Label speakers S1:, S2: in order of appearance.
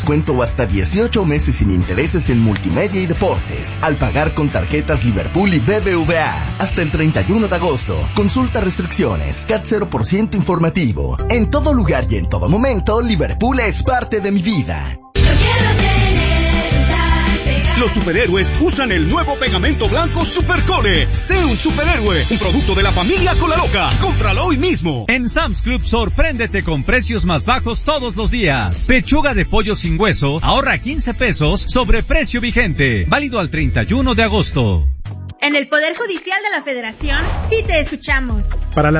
S1: Cuento hasta 18 meses sin intereses en multimedia y deportes. Al pagar con tarjetas Liverpool y BBVA. Hasta el 31 de agosto. Consulta restricciones. CAT 0% informativo. En todo lugar y en todo momento, Liverpool es parte de mi vida.
S2: Los superhéroes usan el nuevo pegamento blanco Supercole. Sé un superhéroe, un producto de la familia Colaloca. Cómpralo hoy mismo.
S3: En Sam's Club sorpréndete con precios más bajos todos los días. Pechuga de pollo sin hueso, ahorra 15 pesos sobre precio vigente. Válido al 31 de agosto.
S4: En el Poder Judicial de la Federación, sí te escuchamos.
S5: Para la